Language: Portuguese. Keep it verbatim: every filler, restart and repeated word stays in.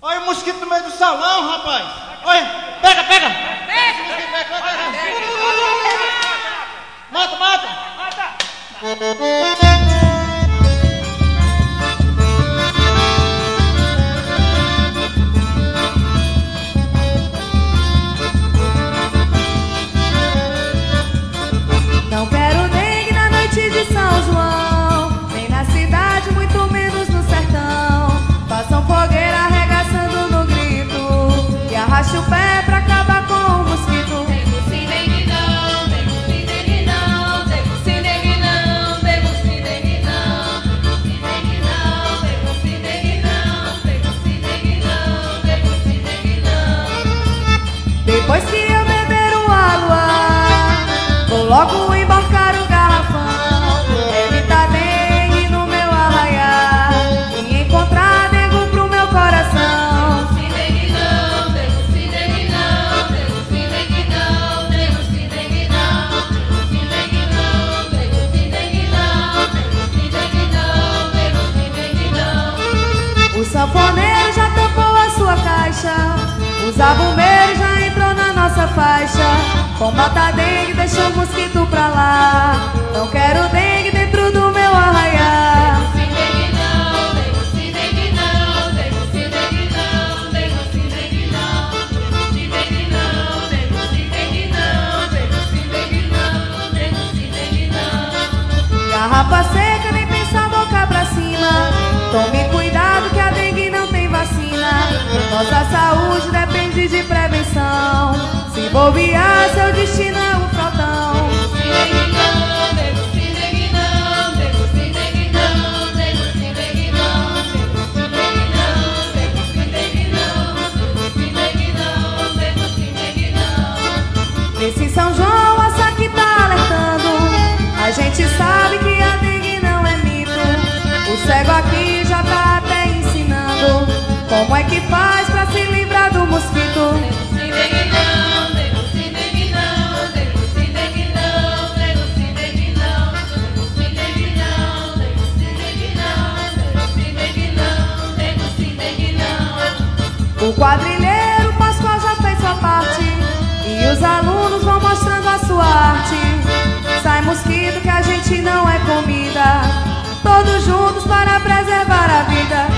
Olha o mosquito no meio do salão, rapaz. Olha, pega, pega. Pega, pega, pega. Mata, mata. Mata. Não quero dengue na noite de São João, nem na cidade, muito menos no sertão. Façam fogueira arregaçando no grito e arraste o pé pra acabar com o mosquito. Devo sim, dengue não, devo sim, dengue não, devo sim, dengue não, devo sim, dengue não, devo sim, dengue não, devo sim, dengue não, devo sim, dengue não. Depois que eu beber o água, vou logo embarcar o garrafão, evitar dengue no meu arraial e encontrar dengue pro meu coração. Devo sim, dengue não, devo sim, dengue não, devo sim, dengue não, devo sim, dengue não, devo sim, dengue não, devo sim, dengue não, devo sim, dengue não, devo sim, dengue não. O sanfoneiro já tampou a sua caixa, o zabumbeiro já entrou na nossa faixa. Combata a dengue, deixa o mosquito pra lá. Não quero dengue dentro do meu arraial. Devo sim, dengue não, devo sim, dengue não, devo sim, dengue não, devo sim, dengue não, devo sim, dengue não, devo sim, dengue não, devo sim, dengue não, devo sim, dengue não. Garrafa seca, nem pensar boca pra cima. Tome cuidado que a dengue não tem vacina. Nossa saúde depende de prevenção. Se bobear, seu destino é um frotão. Devo sim, dengue não, devo sim, dengue não, devo sim, dengue não, devo sim, dengue não, devo sim, dengue não, devo sim, dengue não, devo sim, dengue não, devo sim, dengue não. Nesse São João, a saque tá alertando. A gente sabe que a dengue não é mito. O cego aqui já tá até ensinando como é que faz pra se livrar do mosquito. Devo sim, dengue não, devo sim, dengue não, devo sim, dengue não, devo sim, dengue não, devo sim, dengue não, devo sim, dengue não, devo sim, dengue não, devo sim, dengue não. O quadrilheiro Pascoal já fez sua parte e os alunos vão mostrando a sua arte. Sai mosquito que a gente não é comida, todos juntos para preservar a vida.